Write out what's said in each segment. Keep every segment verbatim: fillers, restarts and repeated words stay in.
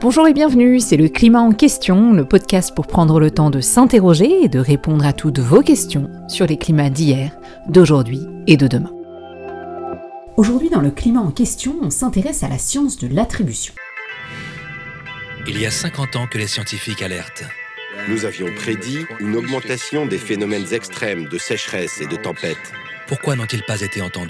Bonjour et bienvenue, c'est le Climat en question, le podcast pour prendre le temps de s'interroger et de répondre à toutes vos questions sur les climats d'hier, d'aujourd'hui et de demain. Aujourd'hui dans le Climat en question, on s'intéresse à la science de l'attribution. Il y a cinquante ans que les scientifiques alertent. Nous avions prédit une augmentation des phénomènes extrêmes de sécheresse et de tempêtes. Pourquoi n'ont-ils pas été entendus ?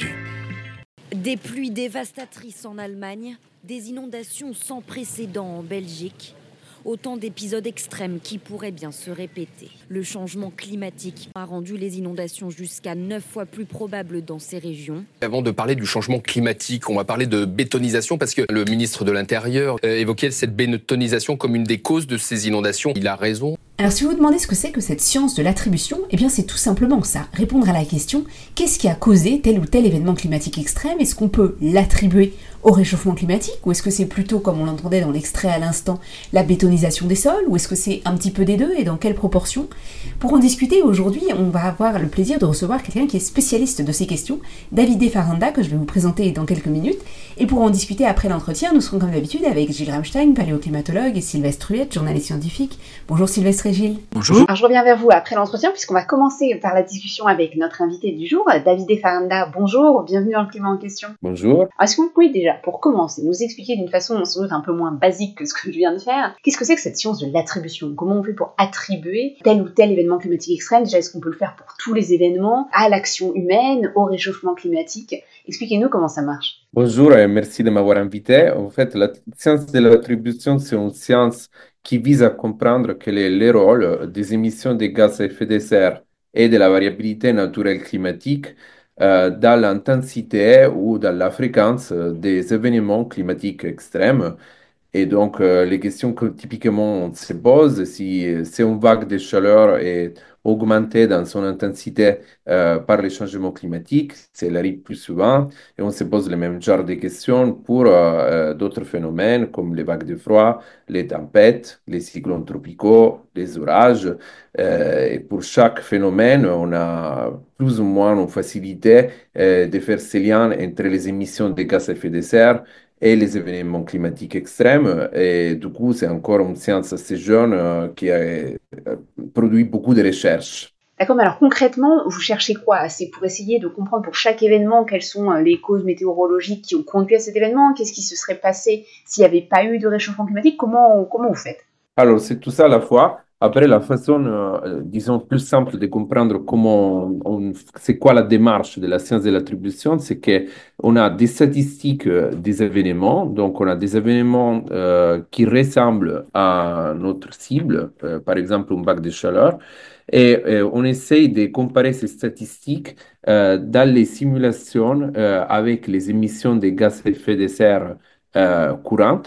Des pluies dévastatrices en Allemagne, des inondations sans précédent en Belgique, autant d'épisodes extrêmes qui pourraient bien se répéter. Le changement climatique a rendu les inondations jusqu'à neuf fois plus probables dans ces régions. Avant de parler du changement climatique, on va parler de bétonisation parce que le ministre de l'Intérieur évoquait cette bétonisation comme une des causes de ces inondations. Il a raison. Alors si vous vous demandez ce que c'est que cette science de l'attribution, eh bien c'est tout simplement ça, répondre à la question qu'est-ce qui a causé tel ou tel événement climatique extrême ? Est-ce qu'on peut l'attribuer au réchauffement climatique ou est-ce que c'est plutôt, comme on l'entendait dans l'extrait à l'instant, la bétonisation des sols ou est-ce que c'est un petit peu des deux et dans quelle proportion ? Pour en discuter aujourd'hui, on va avoir le plaisir de recevoir quelqu'un qui est spécialiste de ces questions, Davide Faranda, que je vais vous présenter dans quelques minutes. Et pour en discuter après l'entretien, nous serons comme d'habitude avec Gilles Ramstein, paléoclimatologue, et Sylvestre Huette, journaliste scientifique. Bonjour Sylvestre et Gilles. Bonjour. Alors je reviens vers vous après l'entretien puisqu'on va commencer par la discussion avec notre invité du jour, Davide Faranda. Bonjour, bienvenue dans le Climat en question. Bonjour. Alors, est-ce que vous pouvez déjà, pour commencer, nous expliquer d'une façon sans doute un peu moins basique que ce que je viens de faire, qu'est-ce que c'est que cette science de l'attribution ? Comment on fait pour attribuer tel ou tel événement climatique extrême ? Déjà, est-ce qu'on peut le faire pour tous les événements, à l'action humaine, au réchauffement climatique ? Expliquez-nous comment ça marche. Bonjour et merci de m'avoir invité. En fait, la science de l'attribution, c'est une science qui vise à comprendre quel est le rôle des émissions de gaz à effet de serre et de la variabilité naturelle climatique euh, dans l'intensité ou dans la fréquence des événements climatiques extrêmes. Et donc, euh, les questions que typiquement on se pose, si, si une vague de chaleur est augmentée dans son intensité euh, par les changements climatiques, c'est l'arrive plus souvent, et on se pose le même genre de questions pour euh, euh, d'autres phénomènes comme les vagues de froid, les tempêtes, les cyclones tropicaux, les orages. Euh, et pour chaque phénomène, on a plus ou moins une facilité euh, de faire ces liens entre les émissions de gaz à effet de serre et les événements climatiques extrêmes. Et du coup, c'est encore une science assez jeune euh, qui a euh, produit beaucoup de recherches. D'accord, mais alors concrètement, vous cherchez quoi ? C'est pour essayer de comprendre pour chaque événement quelles sont les causes météorologiques qui ont conduit à cet événement ? Qu'est-ce qui se serait passé s'il n'y avait pas eu de réchauffement climatique ? Comment, comment vous faites ? Alors, c'est tout ça à la fois. Après, la façon, euh, disons, plus simple de comprendre comment on, c'est quoi la démarche de la science de l'attribution, c'est qu'on a des statistiques des événements, donc on a des événements euh, qui ressemblent à notre cible, euh, par exemple une vague de chaleur, et euh, on essaye de comparer ces statistiques euh, dans les simulations euh, avec les émissions de gaz à effet de serre euh, courantes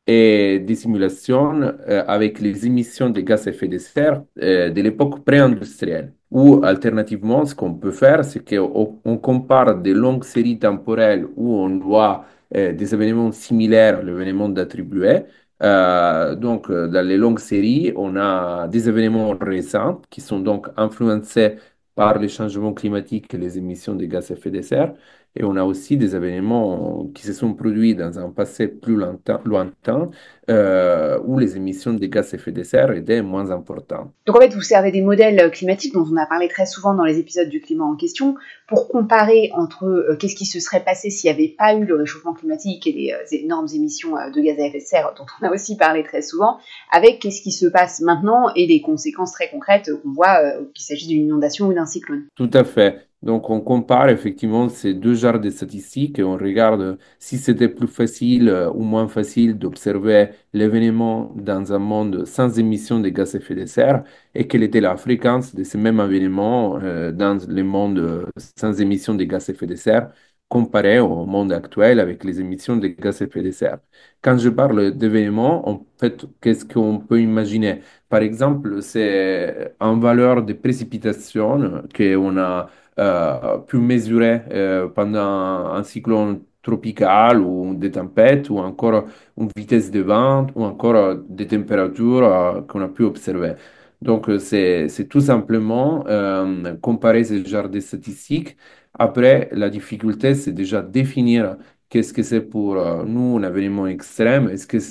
et des simulations euh, avec les émissions de gaz à effet de serre euh, de l'époque pré-industrielle. Ou alternativement, ce qu'on peut faire, c'est qu'on on compare des longues séries temporelles où on voit euh, des événements similaires à l'événement d'attribuer. Euh, donc, euh, dans les longues séries, on a des événements récents qui sont donc influencés par les changements climatiques et les émissions de gaz à effet de serre. Et on a aussi des événements qui se sont produits dans un passé plus lointain, lointain euh, où les émissions de gaz à effet de serre étaient moins importantes. Donc en fait, vous servez des modèles climatiques dont on a parlé très souvent dans les épisodes du climat en question pour comparer entre euh, qu'est-ce qui se serait passé s'il n'y avait pas eu le réchauffement climatique et les euh, énormes émissions euh, de gaz à effet de serre dont on a aussi parlé très souvent, avec qu'est-ce qui se passe maintenant et les conséquences très concrètes qu'on voit euh, qu'il s'agisse d'une inondation ou d'un cyclone. Tout à fait. Donc, on compare effectivement ces deux genres de statistiques et on regarde si c'était plus facile euh, ou moins facile d'observer l'événement dans un monde sans émission de gaz à effet de serre et quelle était la fréquence de ce même événement euh, dans le monde sans émission de gaz à effet de serre comparé au monde actuel avec les émissions de gaz à effet de serre. Quand je parle d'événements, en fait, qu'est-ce qu'on peut imaginer? Par exemple, c'est une valeur de précipitation qu'on a euh, pu mesurer euh, pendant un cyclone tropical ou des tempêtes ou encore une vitesse de vent ou encore euh, des températures euh, qu'on a pu observer. Donc, euh, c'est, c'est tout simplement euh, comparer ce genre de statistiques. Après, la difficulté, c'est déjà définir qu'est-ce que c'est pour euh, nous un événement extrême. Est-ce que c'est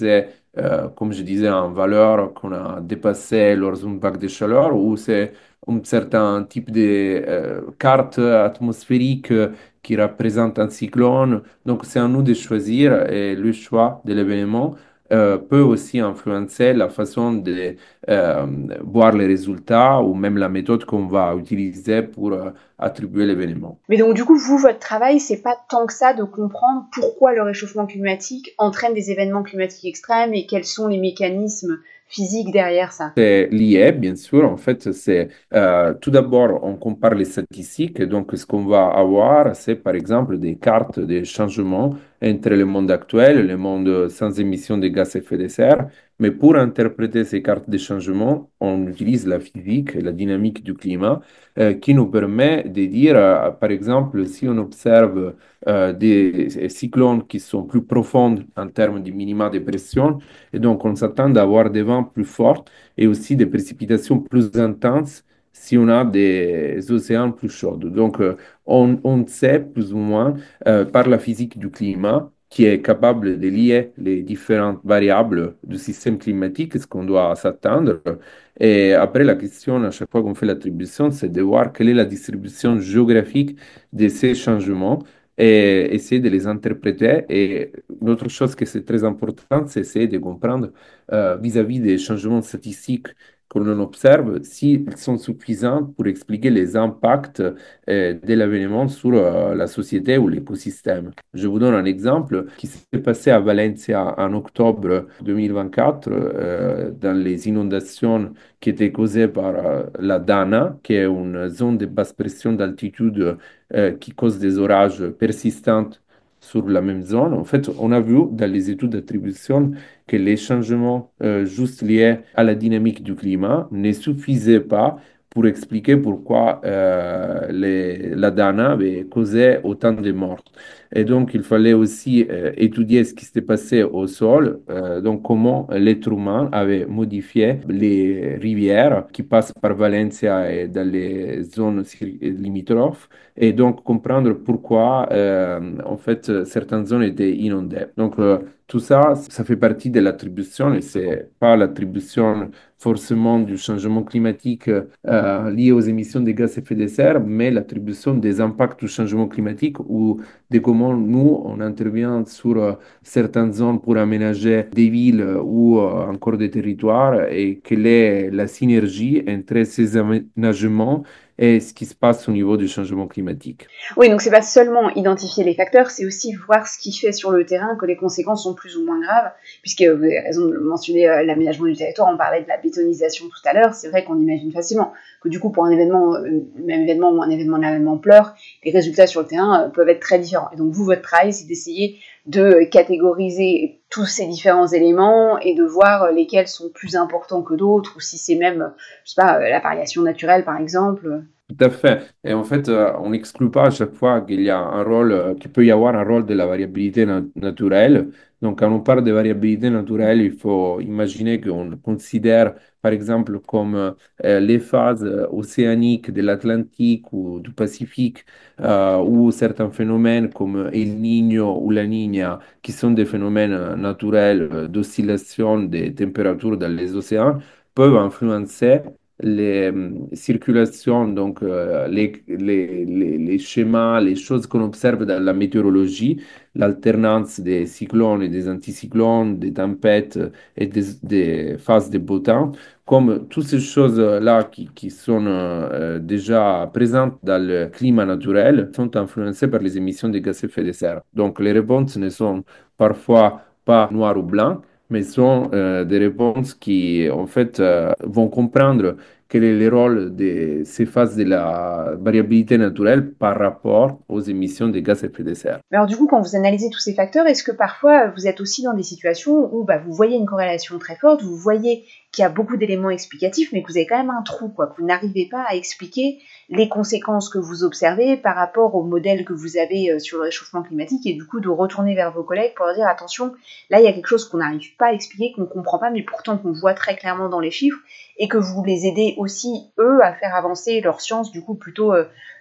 euh, comme je disais, en valeur qu'on a dépassé lors d'une vague de chaleur, ou c'est un certain type de euh, carte atmosphérique euh, qui représente un cyclone. Donc, c'est à nous de choisir et le choix de l'événement euh, peut aussi influencer la façon de euh, voir les résultats ou même la méthode qu'on va utiliser pour euh, attribuer l'événement. Mais donc du coup, vous, votre travail, c'est pas tant que ça de comprendre pourquoi le réchauffement climatique entraîne des événements climatiques extrêmes et quels sont les mécanismes physiques derrière ça. C'est lié, bien sûr. En fait, c'est euh, tout d'abord, on compare les statistiques. Et donc, ce qu'on va avoir, c'est par exemple des cartes de changement entre le monde actuel et le monde sans émission de gaz à effet de serre. Mais pour interpréter ces cartes de changement, on utilise la physique et la dynamique du climat euh, qui nous permet de dire, euh, par exemple, si on observe euh, des cyclones qui sont plus profonds en termes de minima de pression, et donc on s'attend à avoir des vents plus forts et aussi des précipitations plus intenses si on a des océans plus chauds. Donc, euh, on, on sait plus ou moins euh, par la physique du climat qui est capable de lier les différentes variables du système climatique, ce qu'on doit s'attendre. Et après, la question, à chaque fois qu'on fait l'attribution, c'est de voir quelle est la distribution géographique de ces changements et essayer de les interpréter. Et l'autre chose que c'est très important, c'est essayer de comprendre euh, vis-à-vis des changements statistiques que l'on observe, s'ils sont suffisants pour expliquer les impacts euh, de l'événement sur euh, la société ou l'écosystème. Je vous donne un exemple qui s'est passé à Valencia en octobre deux mille vingt-quatre, euh, dans les inondations qui étaient causées par euh, la Dana, qui est une zone de basse pression d'altitude euh, qui cause des orages persistants sur la même zone. En fait, on a vu dans les études d'attribution que les changements euh, juste liés à la dynamique du climat ne suffisaient pas pour expliquer pourquoi euh, les, la Dana avait causé autant de morts. Et donc, il fallait aussi euh, étudier ce qui s'était passé au sol, euh, donc comment l'être humain avait modifié les rivières qui passent par Valencia et dans les zones limitrophes, et donc comprendre pourquoi, euh, en fait, certaines zones étaient inondées. Donc, euh, tout ça, ça fait partie de l'attribution et c'est pas l'attribution forcément du changement climatique euh, lié aux émissions de gaz à effet de serre, mais l'attribution des impacts du changement climatique ou de comment nous, on intervient sur euh, certaines zones pour aménager des villes ou euh, encore des territoires et quelle est la synergie entre ces aménagements et ce qui se passe au niveau du changement climatique. Oui, donc c'est pas seulement identifier les facteurs, c'est aussi voir ce qui fait sur le terrain que les conséquences sont plus ou moins graves, puisque vous avez raison de mentionner euh, l'aménagement du territoire, on parlait de la bétonisation tout à l'heure, c'est vrai qu'on imagine facilement que du coup pour un événement, euh, même événement ou un événement de la même ampleur, les résultats sur le terrain euh, peuvent être très différents. Et donc vous, votre travail, c'est d'essayer de catégoriser tous ces différents éléments et de voir lesquels sont plus importants que d'autres, ou si c'est même, je sais pas, la variation naturelle par exemple. Tout à fait. Et en fait, euh, on n'exclut pas à chaque fois qu'il y a un rôle, euh, qu'il peut y avoir un rôle de la variabilité na- naturelle. Donc, quand on parle de variabilité naturelle, il faut imaginer qu'on considère, par exemple, comme euh, les phases euh, océaniques de l'Atlantique ou du Pacifique, euh, ou certains phénomènes comme El Niño ou la Niña, qui sont des phénomènes euh, naturels euh, d'oscillation des températures dans les océans, peuvent influencer les euh, circulations, donc euh, les, les, les, les schémas, les choses qu'on observe dans la météorologie, l'alternance des cyclones et des anticyclones, des tempêtes et des, des phases de beau temps, comme toutes ces choses-là qui, qui sont euh, déjà présentes dans le climat naturel, sont influencées par les émissions de gaz à effet de serre. Donc les réponses ne sont parfois pas noires ou blancs, mais sont euh, des réponses qui, en fait, euh, vont comprendre quel est le rôle de ces phases de la variabilité naturelle par rapport aux émissions de gaz à effet de serre. Mais alors du coup, quand vous analysez tous ces facteurs, est-ce que parfois vous êtes aussi dans des situations où bah, vous voyez une corrélation très forte, vous voyez qu'il y a beaucoup d'éléments explicatifs, mais que vous avez quand même un trou, quoi, que vous n'arrivez pas à expliquer les conséquences que vous observez par rapport au modèle que vous avez sur le réchauffement climatique, et du coup de retourner vers vos collègues pour leur dire attention, là il y a quelque chose qu'on n'arrive pas à expliquer, qu'on ne comprend pas, mais pourtant qu'on voit très clairement dans les chiffres, et que vous les aidez aussi, eux, à faire avancer leur science, du coup plutôt euh,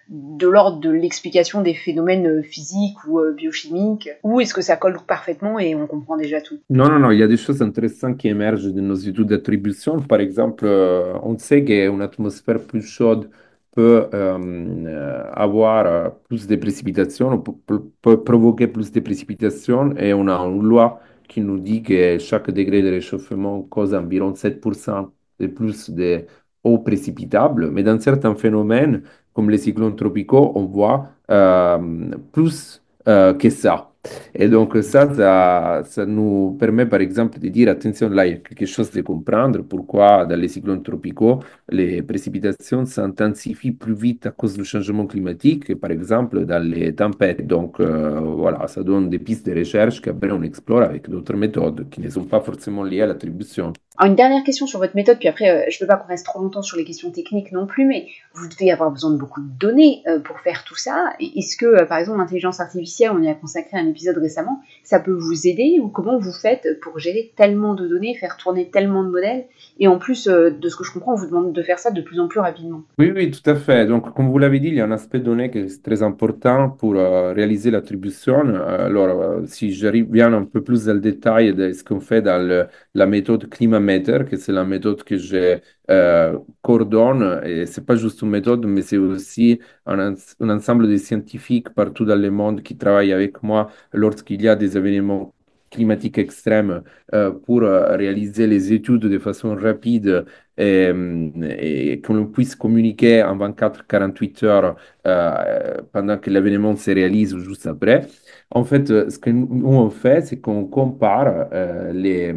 de l'ordre de l'explication des phénomènes physiques ou euh, biochimiques, ou est-ce que ça colle parfaitement et on comprend déjà tout? Non, non, non, il y a des choses intéressantes qui émergent de nos études d'attribution. Par exemple, euh, on sait qu'une atmosphère plus chaude peut euh, euh, avoir euh, plus de précipitations, peut, peut- peut provoquer plus de précipitations, et on a une loi qui nous dit que chaque degré de réchauffement cause environ sept pour cent de plus de eau précipitable. Mais dans certains phénomènes, comme les cyclones tropicaux, on voit euh, plus euh, que ça. Et donc ça, ça, ça nous permet par exemple de dire, attention, là, il y a quelque chose de comprendre, pourquoi dans les cyclones tropicaux, les précipitations s'intensifient plus vite à cause du changement climatique que par exemple dans les tempêtes. Donc euh, voilà, ça donne des pistes de recherche qu'après on explore avec d'autres méthodes qui ne sont pas forcément liées à l'attribution. Alors, une dernière question sur votre méthode, puis après, euh, je ne veux pas qu'on reste trop longtemps sur les questions techniques non plus, mais vous devez avoir besoin de beaucoup de données euh, pour faire tout ça. Et est-ce que, euh, par exemple, l'intelligence artificielle, on y a consacré un épisode récemment, ça peut vous aider ou comment vous faites pour gérer tellement de données, faire tourner tellement de modèles? Et en plus, euh, de ce que je comprends, on vous demande de faire ça de plus en plus rapidement. Oui, oui, tout à fait. Donc, comme vous l'avez dit, il y a un aspect donné qui est très important pour euh, réaliser l'attribution. Euh, Alors, euh, si je reviens un peu plus dans le détail de ce qu'on fait dans le- la méthode Climameter, que c'est la méthode que je euh, coordonne, et c'est pas juste une méthode, mais c'est aussi un, ens- un ensemble de scientifiques partout dans le monde qui travaillent avec moi lorsqu'il y a des événements climatiques extrêmes euh, pour euh, réaliser les études de façon rapide et, et que l'on puisse communiquer en vingt-quatre à quarante-huit heures euh, pendant que l'événement se réalise ou juste après. En fait, euh, ce que nous nous, on fait, c'est qu'on compare euh, les,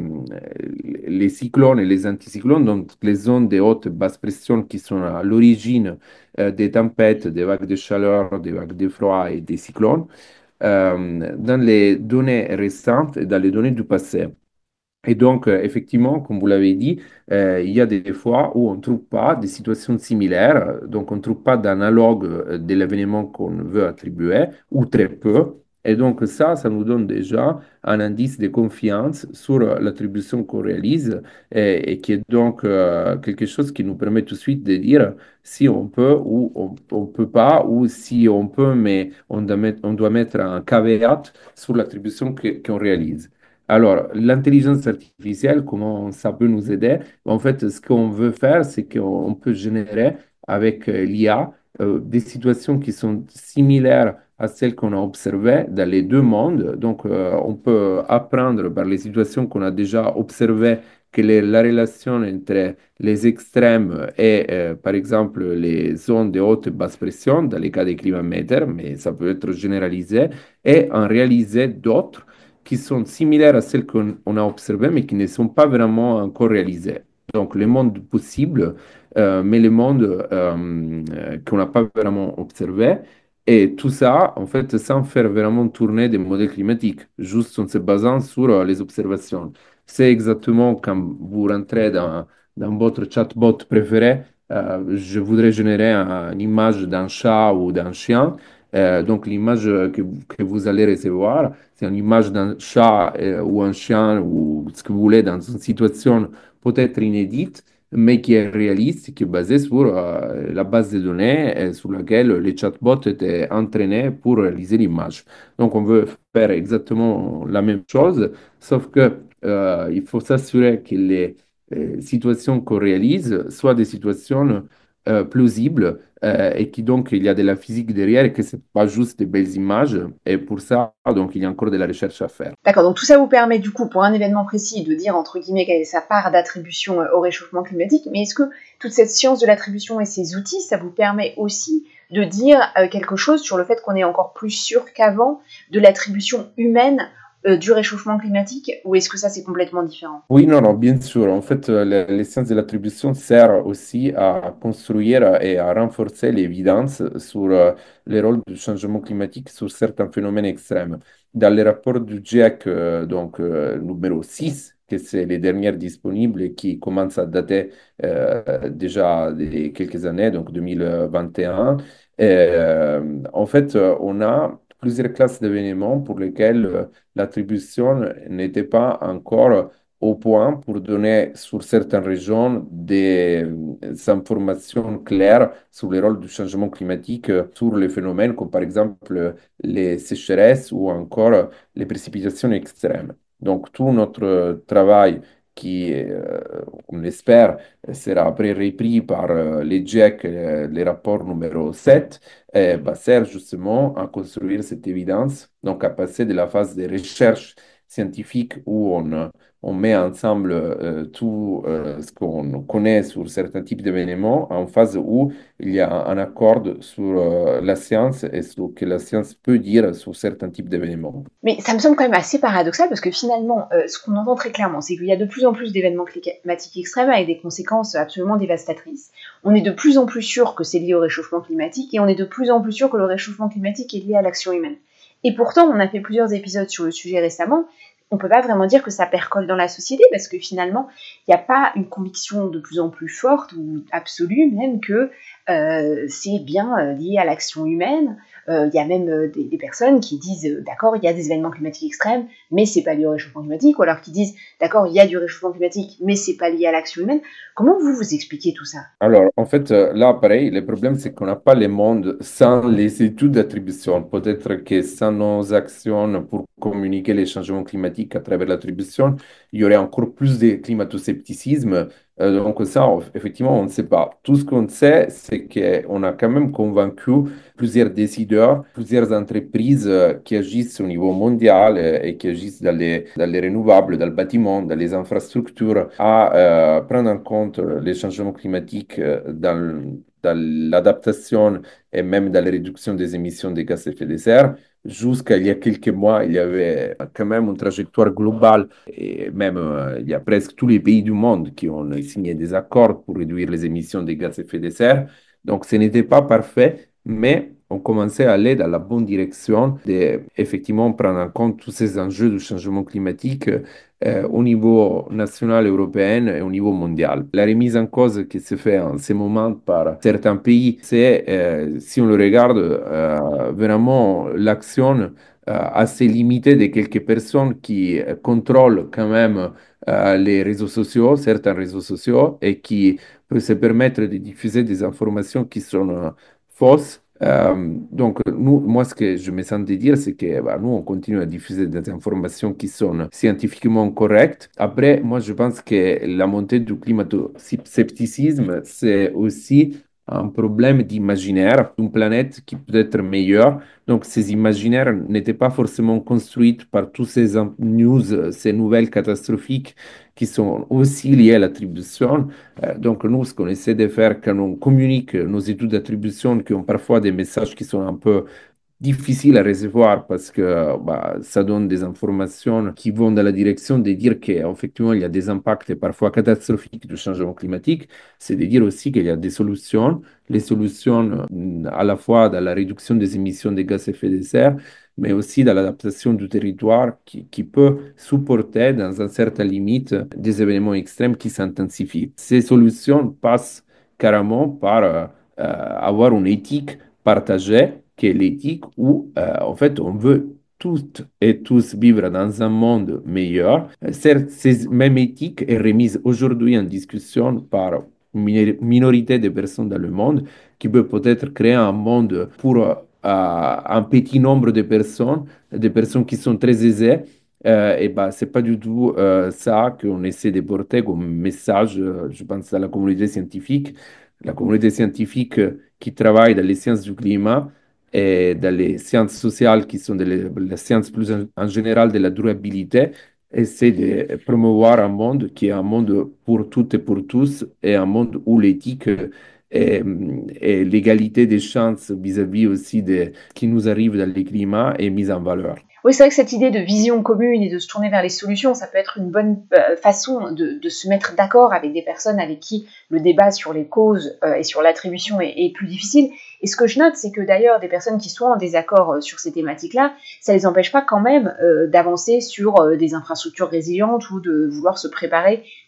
les cyclones et les anticyclones, donc les zones de haute et basse pression qui sont à l'origine euh, des tempêtes, des vagues de chaleur, des vagues de froid et des cyclones, euh, dans les données récentes et dans les données du passé. Et donc, euh, effectivement, comme vous l'avez dit, euh, il y a des fois où on ne trouve pas des situations similaires, donc on ne trouve pas d'analogue euh, de l'événement qu'on veut attribuer, ou très peu. Et donc ça, ça nous donne déjà un indice de confiance sur euh, l'attribution qu'on réalise et, et qui est donc euh, quelque chose qui nous permet tout de suite de dire si on peut ou on ne peut pas, ou si on peut, mais on doit mettre, on doit mettre un caveat sur l'attribution que- qu'on réalise. Alors, l'intelligence artificielle, comment ça peut nous aider? En fait, ce qu'on veut faire, c'est qu'on peut générer avec euh, l'I A euh, des situations qui sont similaires à celles qu'on a observées dans les deux mondes. Donc, euh, on peut apprendre par les situations qu'on a déjà observées quelle est la relation entre les extrêmes et, euh, par exemple, les zones de haute et basse pression, dans les cas des climamètres, mais ça peut être généralisé, et en réaliser d'autres qui sont similaires à celles qu'on on a observées, mais qui ne sont pas vraiment encore réalisées. Donc, le monde possible, euh, mais le monde euh, euh, qu'on n'a pas vraiment observé. Et tout ça, en fait, sans faire vraiment tourner des modèles climatiques, juste en se basant sur euh, les observations. C'est exactement quand vous rentrez dans, dans votre chatbot préféré, euh, je voudrais générer un- une image d'un chat ou d'un chien. Euh, donc, l'image que, que vous allez recevoir, c'est une image d'un chat euh, ou un chien ou ce que vous voulez dans une situation peut-être inédite, mais qui est réaliste, qui est basée sur euh, la base de données euh, sur laquelle les chatbots étaient entraînés pour réaliser l'image. Donc, on veut faire exactement la même chose, sauf que euh, il faut s'assurer que les euh, situations qu'on réalise soient des situations euh, plausibles euh, et qui donc il y a de la physique derrière et que c'est pas juste des belles images. Et pour ça, donc il y a encore de la recherche à faire. D'accord, donc tout ça vous permet du coup, pour un événement précis, de dire entre guillemets quelle est sa part d'attribution euh, au réchauffement climatique, mais est-ce que toute cette science de l'attribution et ces outils, ça vous permet aussi de dire euh, quelque chose sur le fait qu'on est encore plus sûr qu'avant de l'attribution humaine euh, du réchauffement climatique, ou est-ce que ça c'est complètement différent? Oui, non, non, bien sûr. En fait, euh, le- les sciences de l'attribution servent aussi à construire et à renforcer l'évidence sur euh, le rôle du changement climatique sur certains phénomènes extrêmes. Dans le rapport du GIEC, euh, donc euh, numéro six, que c'est les dernières disponibles et qui commencent à dater euh, déjà de quelques années, donc deux mille vingt et un, euh, en fait, euh, on a plusieurs classes d'événements pour lesquels euh, l'attribution n'était pas encore au point pour donner sur certaines régions des informations claires sur le rôle du changement climatique sur les phénomènes comme par exemple les sécheresses ou encore les précipitations extrêmes. Donc tout notre travail qui, euh, on espère, sera après repris par euh, les G I E C, euh, les rapports numéro sept, euh, bah, sert justement à construire cette évidence, donc à passer de la phase de recherche scientifique où on, on met ensemble euh, tout euh, ce qu'on connaît sur certains types d'événements en phase où il y a un accord sur euh, la science et ce que la science peut dire sur certains types d'événements. Mais ça me semble quand même assez paradoxal parce que finalement, euh, ce qu'on entend très clairement, c'est qu'il y a de plus en plus d'événements climatiques extrêmes avec des conséquences absolument dévastatrices. On est de plus en plus sûr que c'est lié au réchauffement climatique et on est de plus en plus sûr que le réchauffement climatique est lié à l'action humaine. Et pourtant, on a fait plusieurs épisodes sur le sujet récemment. On peut pas vraiment dire que ça percole dans la société parce que finalement, il n'y a pas une conviction de plus en plus forte ou absolue même que euh, c'est bien euh, lié à l'action humaine. Il euh, y a même euh, des, des personnes qui disent euh, d'accord, il y a des événements climatiques extrêmes, mais c'est pas lié au réchauffement climatique, ou alors qui disent d'accord, il y a du réchauffement climatique, mais c'est pas lié à l'action humaine. Comment vous vous expliquez tout ça? Alors, en fait, euh, là, pareil, le problème, c'est qu'on n'a pas le monde sans les études d'attribution. Peut-être que sans nos actions pour communiquer les changements climatiques à travers l'attribution, il y aurait encore plus de climato-scepticisme. Euh, donc ça, on- effectivement, on ne sait pas. Tout ce qu'on sait, c'est qu'on a quand même convaincu plusieurs décideurs, plusieurs entreprises euh, qui agissent au niveau mondial euh, et qui agissent dans les, dans les renouvelables, dans le bâtiment, dans les infrastructures, à euh, prendre en compte les changements climatiques euh, dans, dans l'adaptation et même dans la réduction des émissions de gaz à effet de serre. Jusqu'à il y a quelques mois, il y avait quand même une trajectoire globale et même euh, il y a presque tous les pays du monde qui ont signé des accords pour réduire les émissions de gaz à effet de serre. Donc ce n'était pas parfait, mais on commençait à aller dans la bonne direction de effectivement prendre en compte tous ces enjeux du changement climatique euh, au niveau national, européen et au niveau mondial. La remise en cause qui se fait en ce moment par certains pays, c'est, euh, si on le regarde, euh, vraiment l'action euh, assez limitée de quelques personnes qui euh, contrôlent quand même euh, les réseaux sociaux, certains réseaux sociaux, et qui peuvent se permettre de diffuser des informations qui sont euh, fausses. Euh, donc, nous, moi, ce que je me sens de dire, c'est que bah, nous, on continue à diffuser des informations qui sont scientifiquement correctes. Après, moi, je pense que la montée du climato-scepticisme, c'est aussi un problème d'imaginaire, d'une planète qui peut être meilleure. Donc, ces imaginaires n'étaient pas forcément construits par tous ces news, ces nouvelles catastrophiques qui sont aussi liées à l'attribution. Euh, donc, nous, ce qu'on essaie de faire quand on communique nos études d'attribution, qui ont parfois des messages qui sont un peu difficiles à recevoir parce que bah, ça donne des informations qui vont dans la direction de dire qu'effectivement, il y a des impacts parfois catastrophiques du changement climatique, c'est de dire aussi qu'il y a des solutions, les solutions à la fois dans la réduction des émissions de gaz à effet de serre, mais aussi dans l'adaptation du territoire qui, qui peut supporter dans une certaine limite des événements extrêmes qui s'intensifient. Ces solutions passent carrément par euh, euh, avoir une éthique partagée, qui est l'éthique où euh, en fait on veut toutes et tous vivre dans un monde meilleur. Euh, Certes, cette même éthique est remise aujourd'hui en discussion par une minorité de personnes dans le monde qui peut peut-être créer un monde pour euh, un petit nombre de personnes, des personnes qui sont très aisées. Euh, et ben, c'est pas du tout euh, ça qu'on essaie de porter comme message, euh, je pense, à la communauté scientifique. La communauté scientifique euh, qui travaille dans les sciences du climat et dans les sciences sociales qui sont les, les sciences plus en, en, général de la durabilité, essaie de promouvoir un monde qui est un monde pour toutes et pour tous et un monde où l'éthique et, et l'égalité des chances vis-à-vis aussi de ce qui nous arrive dans le climat est mise en valeur. Oui, c'est vrai que cette idée de vision commune et de se tourner vers les solutions, ça peut être une bonne euh, façon de, de se mettre d'accord avec des personnes avec qui le débat sur les causes euh, et sur l'attribution est, est plus difficile. Et ce que je note, c'est que d'ailleurs, des personnes qui sont en désaccord euh, sur ces thématiques-là, ça les empêche pas quand même euh, d'avancer sur euh, des infrastructures résilientes ou de vouloir se préparer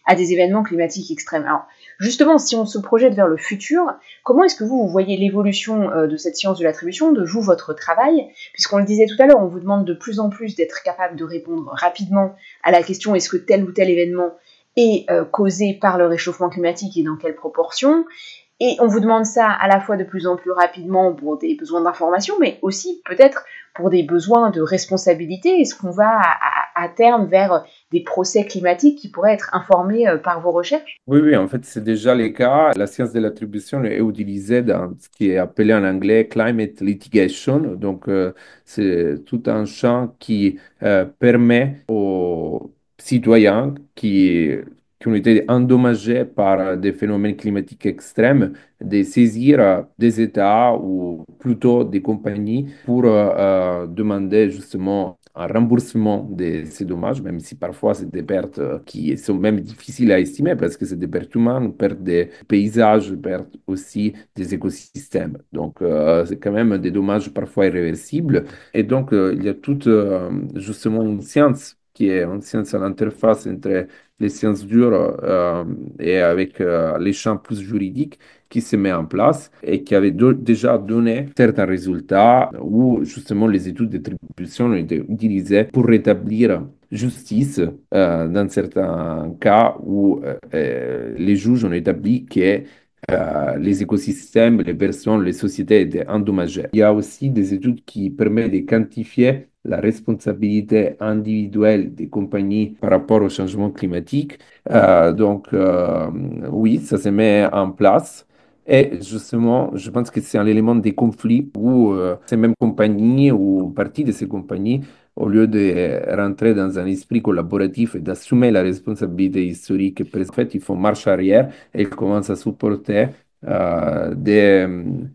à des événements climatiques extrêmes. Alors, justement, si on se projette vers le futur, comment est-ce que vous, vous voyez l'évolution euh, de cette science de l'attribution, de vous, votre travail? Puisqu'on le disait tout à l'heure, on vous demande de plus en plus d'être capable de répondre rapidement à la question est-ce que tel ou tel événement est euh, causé par le réchauffement climatique et dans quelle proportion? Et on vous demande ça à la fois de plus en plus rapidement pour des besoins d'information, mais aussi peut-être pour des besoins de responsabilité. Est-ce qu'on va à, à, à terme vers des procès climatiques qui pourraient être informés par vos recherches? Oui, oui, en fait, c'est déjà le cas. La science de l'attribution est utilisée dans ce qui est appelé en anglais climate litigation. Donc, euh, c'est tout un champ qui euh, permet aux citoyens qui qui ont été endommagés par des phénomènes climatiques extrêmes, de saisir des États ou plutôt des compagnies pour euh, demander justement un remboursement de ces dommages, même si parfois c'est des pertes qui sont même difficiles à estimer parce que c'est des pertes humaines, pertes des paysages, pertes aussi des écosystèmes. Donc euh, c'est quand même des dommages parfois irréversibles. Et donc euh, il y a toute euh, justement une science qui est une science à l'interface entre les sciences dures euh, et avec euh, les champs plus juridiques qui se met en place et qui avait do- déjà donné certains résultats où justement les études d'attribution ont été utilisées pour rétablir justice euh, dans certains cas où euh, les juges ont établi que euh, les écosystèmes, les personnes, les sociétés étaient endommagées. Il y a aussi des études qui permettent de quantifier la responsabilité individuelle des compagnies par rapport au changement climatique. Euh, donc, euh, oui, ça se met en place. Et justement, je pense que c'est un élément des conflits où euh, ces mêmes compagnies ou partie de ces compagnies, au lieu de rentrer dans un esprit collaboratif et d'assumer la responsabilité historique, en fait, ils font marche arrière et ils commencent à supporter euh, des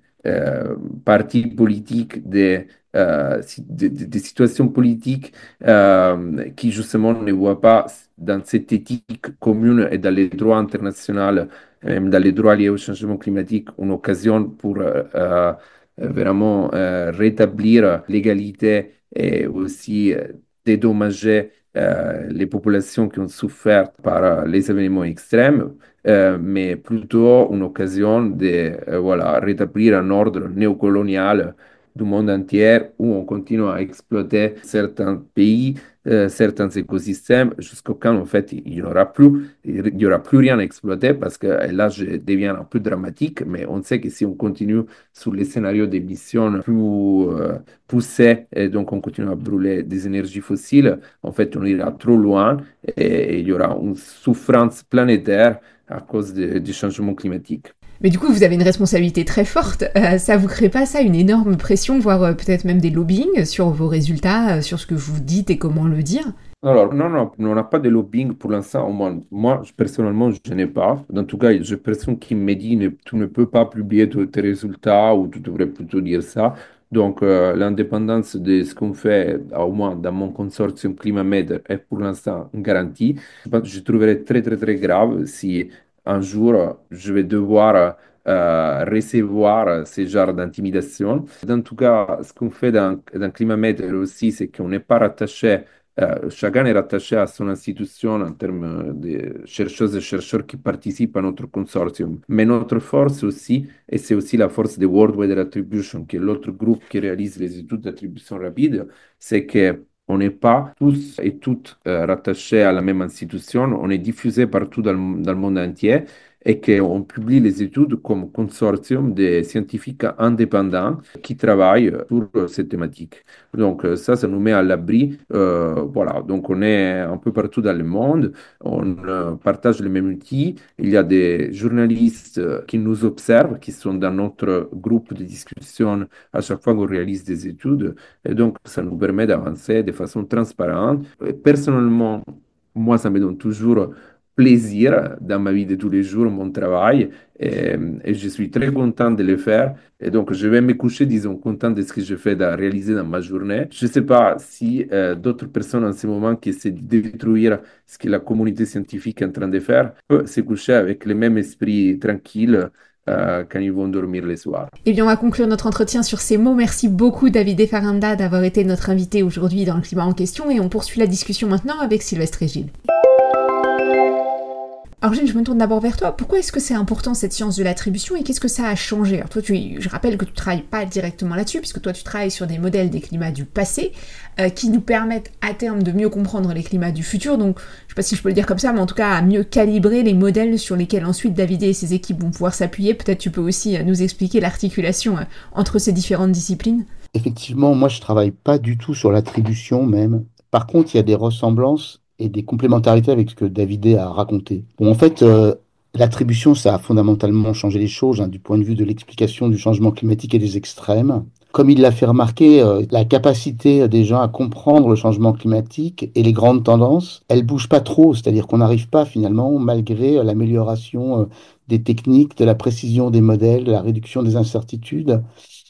euh, partis politiques, des euh, des, des situations politiques euh, qui justement ne voient pas dans cette éthique commune et dans les droits internationaux, même dans les droits liés au changement climatique, une occasion pour euh, euh, vraiment euh, rétablir l'égalité et aussi euh, dédommager euh, les populations qui ont souffert par euh, les événements extrêmes. Euh, mais plutôt une occasion de euh, voilà, rétablir un ordre néocolonial du monde entier où on continue à exploiter certains pays, euh, certains écosystèmes, jusqu'au quand en fait il n'y aura plus, il y aura plus rien à exploiter parce que là je deviens un peu dramatique, mais on sait que si on continue sur les scénarios d'émissions plus euh, poussés et donc on continue à brûler des énergies fossiles, en fait on ira trop loin et, et il y aura une souffrance planétaire à cause de, du changement climatique. Mais du coup, vous avez une responsabilité très forte. Euh, ça vous crée pas ça une énorme pression, voire euh, peut-être même des lobbying sur vos résultats, euh, sur ce que vous dites et comment le dire? Alors, non, non, on n'a pas de lobbying pour l'instant. Au moins, moi, je- personnellement, je n'ai pas. En tout cas, j'ai personne qui me dit ne- tu ne peux pas publier tous tes résultats ou tu devrais plutôt dire ça. Donc, euh, l'indépendance de ce qu'on fait, au moins dans mon consortium Climamed, est pour l'instant garantie. Je pense que je trouverais très, très, très grave si un jour je vais devoir euh, recevoir ce genre d'intimidation. En tout cas, ce qu'on fait dans, dans Climamed aussi, c'est qu'on n'est pas rattaché. Euh, chacun est rattaché à son institution en termes de chercheuses et chercheurs qui participent à notre consortium. Mais notre force aussi, et c'est aussi la force de World Weather Attribution, qui est l'autre groupe qui réalise les études d'attribution rapide, c'est que on n'est pas tous et toutes euh, rattachés à la même institution, on est diffusé partout dans le, dans le monde entier et qu'on publie les études comme consortium de scientifiques indépendants qui travaillent sur ces thématiques. Donc euh, ça, ça nous met à l'abri. Euh, voilà, donc on est un peu partout dans le monde, on euh, partage les mêmes outils. Il y a des journalistes euh, qui nous observent, qui sont dans notre groupe de discussion à chaque fois qu'on réalise des études. Et donc, ça nous permet d'avancer de façon transparente. Et personnellement, moi, ça me donne toujours plaisir dans ma vie de tous les jours, mon travail, et, et je suis très content de le faire. Et donc, je vais me coucher, disons, content de ce que je fais de réaliser dans ma journée. Je ne sais pas si euh, d'autres personnes en ce moment qui essaient de détruire ce que la communauté scientifique est en train de faire peuvent se coucher avec le même esprit tranquille euh, quand ils vont dormir le soir. Eh bien, on va conclure notre entretien sur ces mots. Merci beaucoup, David Faranda, d'avoir été notre invité aujourd'hui dans le climat en question. Et on poursuit la discussion maintenant avec Sylvestre et Gilles. Alors Gilles, je me tourne d'abord vers toi. Pourquoi est-ce que c'est important cette science de l'attribution et qu'est-ce que ça a changé? Alors toi, tu, je rappelle que tu ne travailles pas directement là-dessus, puisque toi tu travailles sur des modèles des climats du passé euh, qui nous permettent à terme de mieux comprendre les climats du futur. Donc je ne sais pas si je peux le dire comme ça, mais en tout cas à mieux calibrer les modèles sur lesquels ensuite David et ses équipes vont pouvoir s'appuyer. Peut-être tu peux aussi euh, nous expliquer l'articulation euh, entre ces différentes disciplines. Effectivement, moi je travaille pas du tout sur l'attribution même. Par contre, il y a des ressemblances et des complémentarités avec ce que Davidé a raconté. Bon, en fait, euh, l'attribution, ça a fondamentalement changé les choses hein, du point de vue de l'explication du changement climatique et des extrêmes. Comme il l'a fait remarquer, euh, la capacité des gens à comprendre le changement climatique et les grandes tendances, elle bouge pas trop, c'est-à-dire qu'on n'arrive pas finalement, malgré euh, l'amélioration euh, des techniques, de la précision des modèles, de la réduction des incertitudes,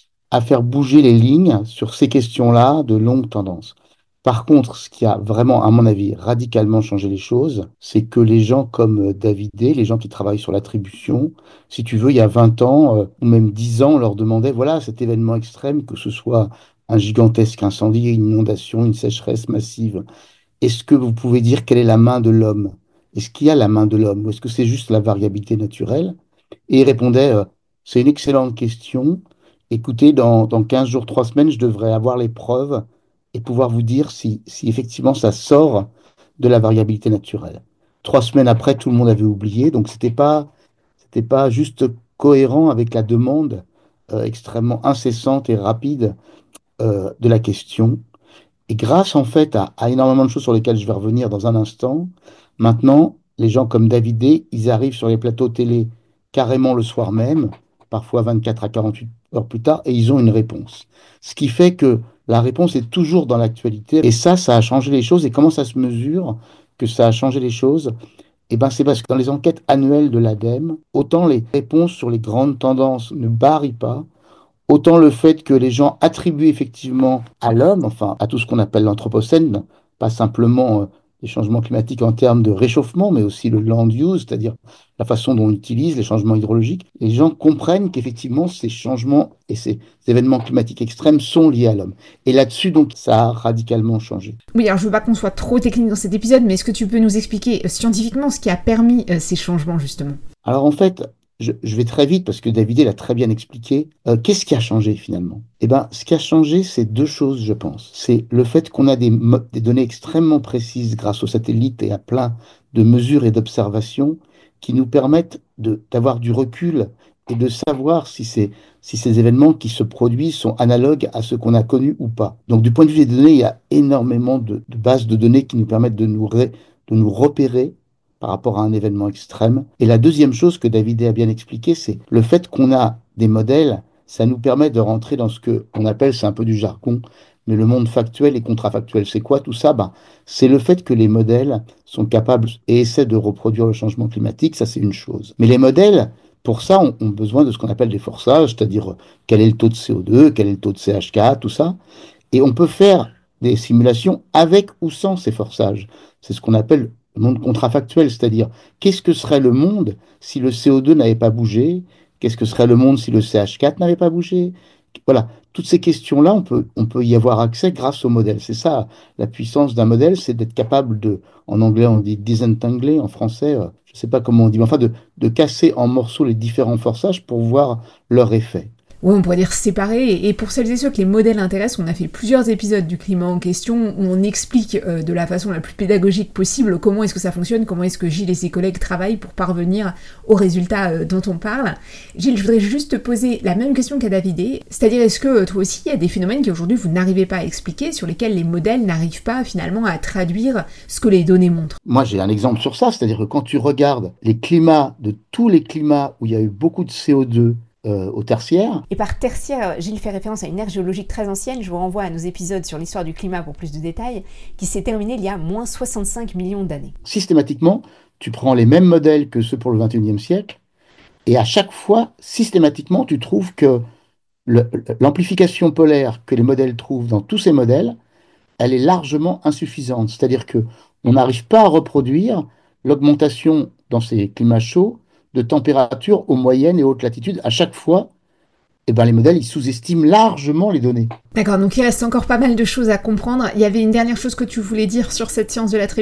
à faire bouger les lignes sur ces questions-là de longue tendance. Par contre, ce qui a vraiment, à mon avis, radicalement changé les choses, c'est que les gens comme Davidé, les gens qui travaillent sur l'attribution, si tu veux, il y a vingt ans, euh, ou même dix ans, on leur demandait, voilà, cet événement extrême, que ce soit un gigantesque incendie, une inondation, une sécheresse massive, est-ce que vous pouvez dire quelle est la main de l'homme? Est-ce qu'il y a la main de l'homme? Ou est-ce que c'est juste la variabilité naturelle? Et il répondait, euh, c'est une excellente question. Écoutez, dans, dans quinze jours, trois semaines, je devrais avoir les preuves et pouvoir vous dire si, si effectivement ça sort de la variabilité naturelle. Trois semaines après, tout le monde avait oublié, donc c'était pas, c'était pas juste cohérent avec la demande euh, extrêmement incessante et rapide euh, de la question. Et grâce en fait à, à énormément de choses sur lesquelles je vais revenir dans un instant, maintenant, les gens comme Davidé, ils arrivent sur les plateaux télé carrément le soir même, parfois vingt-quatre à quarante-huit heures plus tard, et ils ont une réponse. Ce qui fait que la réponse est toujours dans l'actualité. Et ça, ça a changé les choses. Et comment ça se mesure que ça a changé les choses? Eh ben, c'est parce que dans les enquêtes annuelles de l'ADEME, autant les réponses sur les grandes tendances ne varient pas, autant le fait que les gens attribuent effectivement à l'homme, enfin à tout ce qu'on appelle l'anthropocène, pas simplement euh, les changements climatiques en termes de réchauffement, mais aussi le land use, c'est-à-dire la façon dont on utilise les changements hydrologiques, les gens comprennent qu'effectivement ces changements et ces événements climatiques extrêmes sont liés à l'homme. Et là-dessus, donc, ça a radicalement changé. Oui, alors je veux pas qu'on soit trop technique dans cet épisode, mais est-ce que tu peux nous expliquer euh, scientifiquement ce qui a permis euh, ces changements, justement? Alors en fait, Je, je vais très vite parce que David l'a très bien expliqué. Euh, qu'est-ce qui a changé finalement? Eh ben, ce qui a changé, c'est deux choses, je pense. C'est le fait qu'on a des, mo- des données extrêmement précises grâce aux satellites et à plein de mesures et d'observations qui nous permettent de, d'avoir du recul et de savoir si, c'est, si ces événements qui se produisent sont analogues à ce qu'on a connu ou pas. Donc, du point de vue des données, il y a énormément de, de bases de données qui nous permettent de nous, ré- de nous repérer par rapport à un événement extrême. Et la deuxième chose que David a bien expliqué, c'est le fait qu'on a des modèles, ça nous permet de rentrer dans ce que on appelle, c'est un peu du jargon, mais le monde factuel et contrafactuel. C'est quoi tout ça? Ben, c'est le fait que les modèles sont capables et essaient de reproduire le changement climatique, ça c'est une chose. Mais les modèles, pour ça, ont, ont besoin de ce qu'on appelle des forçages, c'est-à-dire quel est le taux de C O deux, quel est le taux de C H quatre, tout ça. Et on peut faire des simulations avec ou sans ces forçages. C'est ce qu'on appelle le monde contrafactuel, c'est-à-dire qu'est-ce que serait le monde si le C O deux n'avait pas bougé? Qu'est-ce que serait le monde si le C H quatre n'avait pas bougé? Voilà, toutes ces questions-là, on peut, on peut y avoir accès grâce au modèle. C'est ça, la puissance d'un modèle, c'est d'être capable de, en anglais on dit disentangler, en français, euh, je ne sais pas comment on dit, mais enfin de, de casser en morceaux les différents forçages pour voir leur effet. Oui, on pourrait dire séparés. Et pour celles et ceux que les modèles intéressent, on a fait plusieurs épisodes du climat en question où on explique euh, de la façon la plus pédagogique possible comment est-ce que ça fonctionne, comment est-ce que Gilles et ses collègues travaillent pour parvenir aux résultats euh, dont on parle. Gilles, je voudrais juste te poser la même question qu'à Davidé, c'est-à-dire est-ce que toi aussi il y a des phénomènes qu'aujourd'hui vous n'arrivez pas à expliquer, sur lesquels les modèles n'arrivent pas finalement à traduire ce que les données montrent? Moi j'ai un exemple sur ça, c'est-à-dire que quand tu regardes les climats de tous les climats où il y a eu beaucoup de C O deux, Euh, au tertiaire. Et par tertiaire, Gilles fait référence à une ère géologique très ancienne, je vous renvoie à nos épisodes sur l'histoire du climat pour plus de détails, qui s'est terminée il y a moins soixante-cinq millions d'années. Systématiquement, tu prends les mêmes modèles que ceux pour le vingt et unième siècle, et à chaque fois, systématiquement, tu trouves que le, l'amplification polaire que les modèles trouvent dans tous ces modèles, elle est largement insuffisante. C'est-à-dire que on n'arrive pas à reproduire l'augmentation dans ces climats chauds de température aux moyennes et hautes latitudes. À chaque fois, eh ben, les modèles ils sous-estiment largement les données. D'accord, donc il reste encore pas mal de choses à comprendre. Il y avait une dernière chose que tu voulais dire sur cette science de l'attribution ?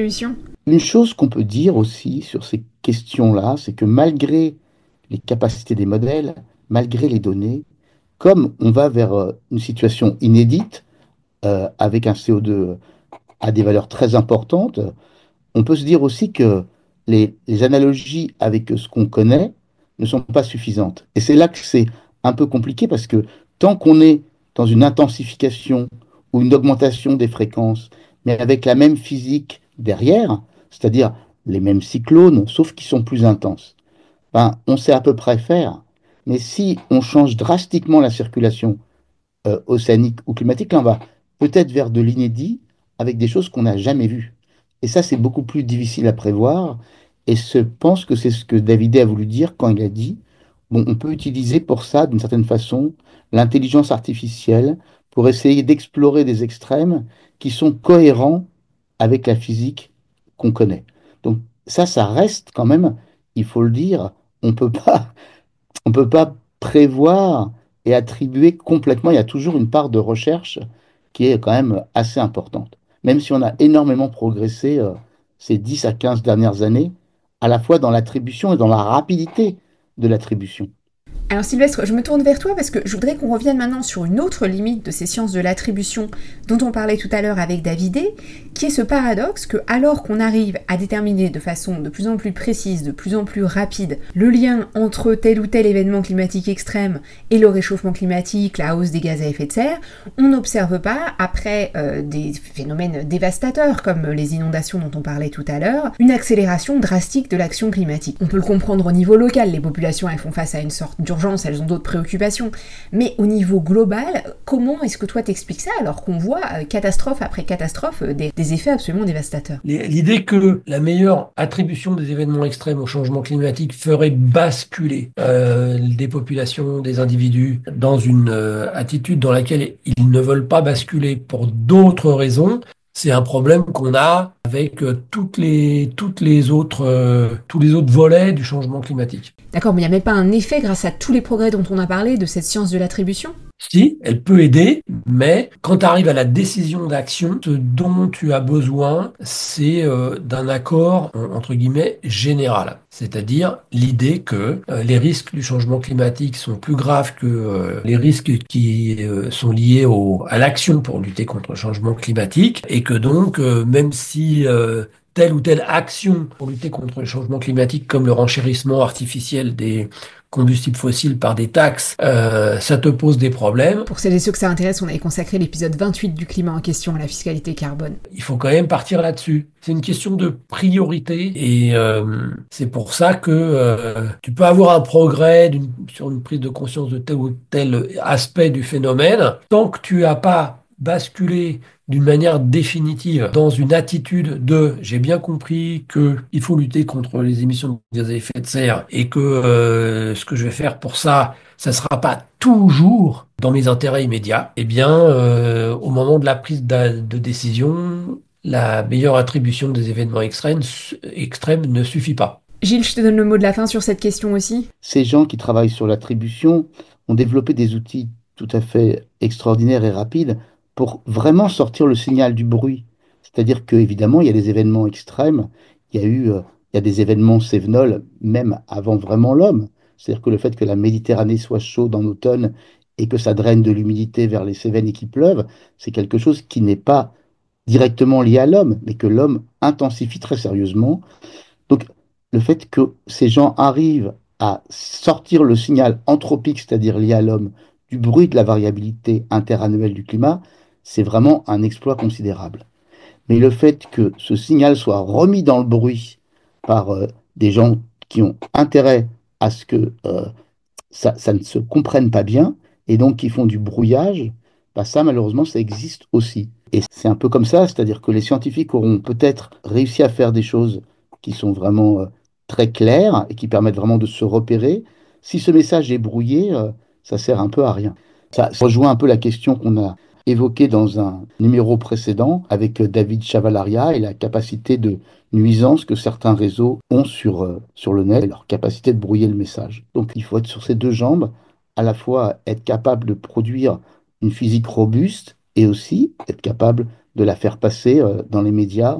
Une chose qu'on peut dire aussi sur ces questions-là, c'est que malgré les capacités des modèles, malgré les données, comme on va vers euh, une situation inédite, euh, avec un C O deux à des valeurs très importantes, on peut se dire aussi que les, les analogies avec ce qu'on connaît ne sont pas suffisantes. Et c'est là que c'est un peu compliqué parce que tant qu'on est dans une intensification ou une augmentation des fréquences, mais avec la même physique derrière, c'est-à-dire les mêmes cyclones, sauf qu'ils sont plus intenses, ben, on sait à peu près faire. Mais si on change drastiquement la circulation euh, océanique ou climatique, là on va peut-être vers de l'inédit avec des choses qu'on n'a jamais vues. Et ça, c'est beaucoup plus difficile à prévoir. Et je pense que c'est ce que David a voulu dire quand il a dit, bon, on peut utiliser pour ça, d'une certaine façon, l'intelligence artificielle pour essayer d'explorer des extrêmes qui sont cohérents avec la physique qu'on connaît. Donc ça, ça reste quand même, il faut le dire, on peut pas on ne peut pas prévoir et attribuer complètement. Il y a toujours une part de recherche qui est quand même assez importante. Même si on a énormément progressé euh, ces dix à quinze dernières années, à la fois dans l'attribution et dans la rapidité de l'attribution. Alors Sylvestre, je me tourne vers toi parce que je voudrais qu'on revienne maintenant sur une autre limite de ces sciences de l'attribution dont on parlait tout à l'heure avec Davidé, qui est ce paradoxe que alors qu'on arrive à déterminer de façon de plus en plus précise, de plus en plus rapide, le lien entre tel ou tel événement climatique extrême et le réchauffement climatique, la hausse des gaz à effet de serre, on n'observe pas, après euh, des phénomènes dévastateurs comme les inondations dont on parlait tout à l'heure, une accélération drastique de l'action climatique. On peut le comprendre au niveau local, les populations elles font face à une sorte d'urgence, elles ont d'autres préoccupations. Mais au niveau global, comment est-ce que toi t'expliques ça alors qu'on voit euh, catastrophe après catastrophe euh, des, des effets absolument dévastateurs? L'idée que la meilleure attribution des événements extrêmes au changement climatique ferait basculer euh, des populations, des individus dans une euh, attitude dans laquelle ils ne veulent pas basculer pour d'autres raisons, c'est un problème qu'on a avec euh, toutes les, toutes les autres, euh, tous les autres volets du changement climatique. D'accord, mais il n'y a même pas un effet grâce à tous les progrès dont on a parlé de cette science de l'attribution? Si, elle peut aider, mais quand tu arrives à la décision d'action, ce dont tu as besoin, c'est euh, d'un accord, entre guillemets, général. C'est-à-dire l'idée que euh, les risques du changement climatique sont plus graves que euh, les risques qui euh, sont liés au, à l'action pour lutter contre le changement climatique, et que donc, euh, même si euh, telle ou telle action pour lutter contre le changement climatique, comme le renchérissement artificiel des combustibles fossiles par des taxes, euh, ça te pose des problèmes. Pour celles et ceux que ça intéresse, on avait consacré l'épisode vingt-huit du climat en question à la fiscalité carbone. Il faut quand même partir là-dessus. C'est une question de priorité et euh, c'est pour ça que euh, tu peux avoir un progrès d'une, sur une prise de conscience de tel ou tel aspect du phénomène tant que tu n'as pas basculé d'une manière définitive dans une attitude de j'ai bien compris qu'il faut lutter contre les émissions de gaz à effet de serre et que euh, ce que je vais faire pour ça, ça ne sera pas toujours dans mes intérêts immédiats, eh bien, euh, au moment de la prise de, de décision, la meilleure attribution des événements extrêmes, extrêmes ne suffit pas. Gilles, je te donne le mot de la fin sur cette question aussi. Ces gens qui travaillent sur l'attribution ont développé des outils tout à fait extraordinaires et rapides pour vraiment sortir le signal du bruit. C'est-à-dire qu'évidemment, il y a des événements extrêmes, il y a eu euh, il y a des événements cévenols même avant vraiment l'homme. C'est-à-dire que le fait que la Méditerranée soit chaude en automne et que ça draine de l'humidité vers les Cévennes et qu'il pleuve, c'est quelque chose qui n'est pas directement lié à l'homme, mais que l'homme intensifie très sérieusement. Donc, le fait que ces gens arrivent à sortir le signal anthropique, c'est-à-dire lié à l'homme, du bruit de la variabilité interannuelle du climat, c'est vraiment un exploit considérable. Mais le fait que ce signal soit remis dans le bruit par euh, des gens qui ont intérêt à ce que euh, ça, ça ne se comprenne pas bien, et donc qui font du brouillage, bah ça malheureusement ça existe aussi. Et c'est un peu comme ça, c'est-à-dire que les scientifiques auront peut-être réussi à faire des choses qui sont vraiment euh, très claires et qui permettent vraiment de se repérer. Si ce message est brouillé, euh, ça sert un peu à rien. Ça rejoint un peu la question qu'on a évoquée dans un numéro précédent avec euh, David Chavalaria et la capacité de nuisance que certains réseaux ont sur, euh, sur le net et leur capacité de brouiller le message. Donc il faut être sur ces deux jambes, à la fois être capable de produire une physique robuste et aussi être capable de la faire passer euh, dans les médias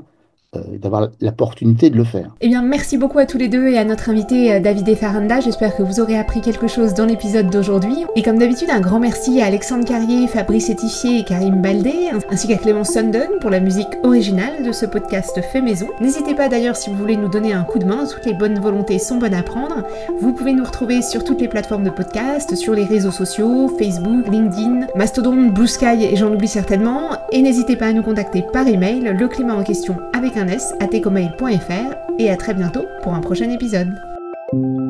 euh, d'avoir l'opportunité de le faire. Eh bien, merci beaucoup à tous les deux et à notre invité euh, Davide Faranda. J'espère que vous aurez appris quelque chose dans l'épisode d'aujourd'hui. Et comme d'habitude, un grand merci à Alexandre Carrier, Fabrice Etifier et Karim Baldé, ainsi qu'à Clémence Sundon pour la musique originale de ce podcast fait maison. N'hésitez pas d'ailleurs si vous voulez nous donner un coup de main, toutes les bonnes volontés sont bonnes à prendre. Vous pouvez nous retrouver sur toutes les plateformes de podcast, sur les réseaux sociaux, Facebook, LinkedIn, Mastodon, Blue Sky et j'en oublie certainement. Et n'hésitez pas à nous contacter par email, le climat en question avec un S, à tecomail point f r, et à très bientôt pour un prochain épisode.